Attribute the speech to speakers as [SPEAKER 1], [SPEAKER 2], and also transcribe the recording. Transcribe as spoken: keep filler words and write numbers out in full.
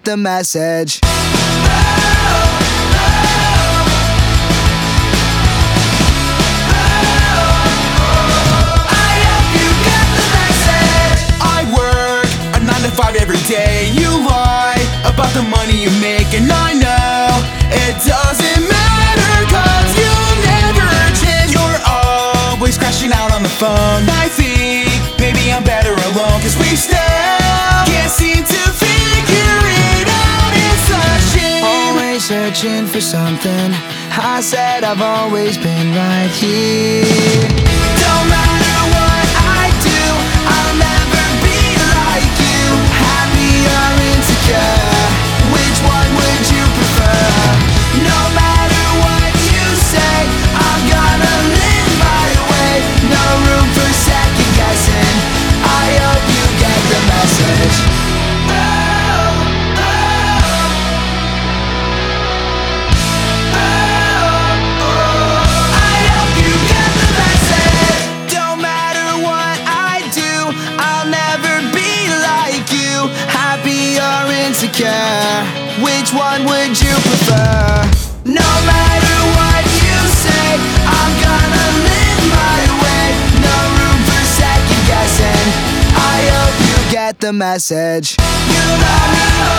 [SPEAKER 1] get the message.
[SPEAKER 2] Five every day. You lie about the money you make, and I know it doesn't matter, cause you never change. You're always crashing out on the phone. I think maybe I'm better alone, cause we still can't seem to figure it out. It's a shame.
[SPEAKER 1] Always searching for something. I said I've always been right here.
[SPEAKER 2] Don't matter what I do, I'll never be like you. Happy or insecure, which one would you prefer? No matter what you say, I'm gonna live my way. No room for second guessing. I hope you get the message. Oh, oh, oh, oh. I hope you get the message. Don't matter what I do, I'll never be like you. Happy or insecure, which one would you prefer? No matter what you say, I'm gonna live my way. No room for second guessing. I hope you get the message. You love me